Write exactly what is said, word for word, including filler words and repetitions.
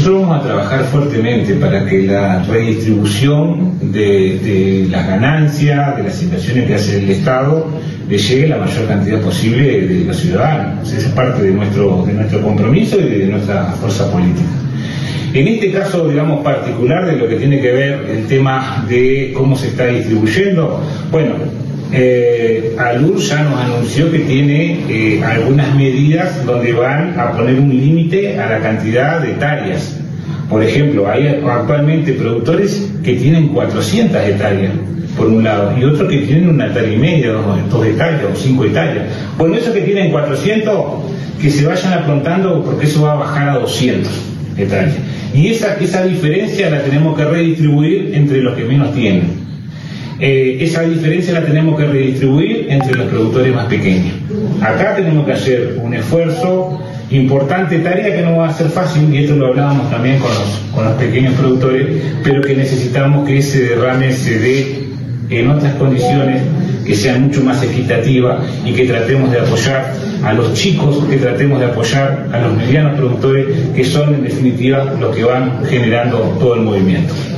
Nosotros vamos a trabajar fuertemente para que la redistribución de, de las ganancias, de las inversiones que hace el Estado, le llegue la mayor cantidad posible de los ciudadanos. Esa es parte de nuestro, de nuestro compromiso y de nuestra fuerza política. En este caso, digamos, particular de lo que tiene que ver el tema de cómo se está distribuyendo, bueno, eh, ALUR ya nos anunció que tiene eh, algunas medidas donde van a poner un límite a la cantidad de hectáreas. Por ejemplo, hay actualmente productores que tienen cuatrocientas hectáreas, por un lado, y otros que tienen una hectárea y media, dos, dos hectáreas o cinco hectáreas. Bueno, esos que tienen cuatrocientos, que se vayan aprontando porque eso va a bajar a doscientas hectáreas. Y esa, esa diferencia la tenemos que redistribuir entre los que menos tienen. Eh, esa diferencia la tenemos que redistribuir entre los productores más pequeños. Acá tenemos que hacer un esfuerzo importante, tarea que no va a ser fácil, y esto lo hablábamos también con los, con los pequeños productores, pero que necesitamos que ese derrame se dé en otras condiciones, que sean mucho más equitativas, y que tratemos de apoyar a los chicos, que tratemos de apoyar a los medianos productores, que son en definitiva los que van generando todo el movimiento.